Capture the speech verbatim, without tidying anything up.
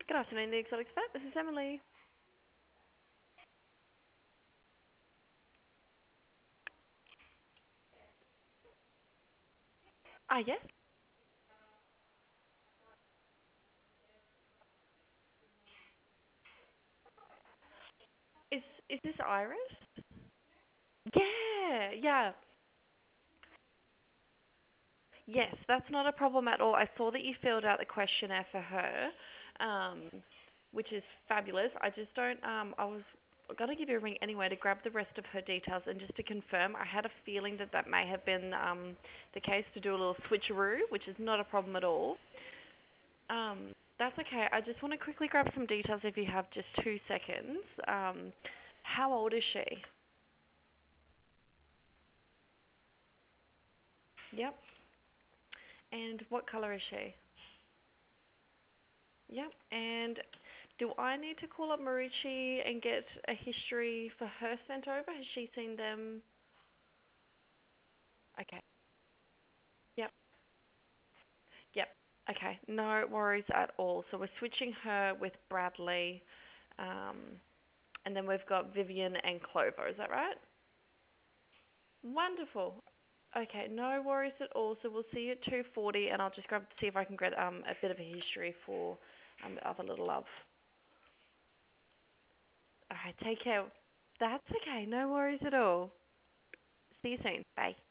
Good afternoon, the Exotic Vet. This is Emily. Ah, yes. Is is this Iris? Yeah, yeah. Yes, that's not a problem at all. I saw that you filled out the questionnaire for her, um, which is fabulous. I just don't. Um, I was gonna give you a ring anyway to grab the rest of her details and just to confirm. I had a feeling that that may have been um, the case to do a little switcheroo, which is not a problem at all. Um, that's okay. I just want to quickly grab some details if you have just two seconds. Um, how old is she? Yep. And what colour is she? Yep. And do I need to call up Marucci and get a history for her sent over? Has she seen them? Okay. Yep. Yep. Okay. No worries at all. So we're switching her with Bradley. Um, and then we've got Vivian and Clover. Is that right? Wonderful. Okay, no worries at all. So we'll see you at two forty, and I'll just grab see if I can get um a bit of a history for um the other little love. All right, take care. That's okay. No worries at all. See you soon. Bye.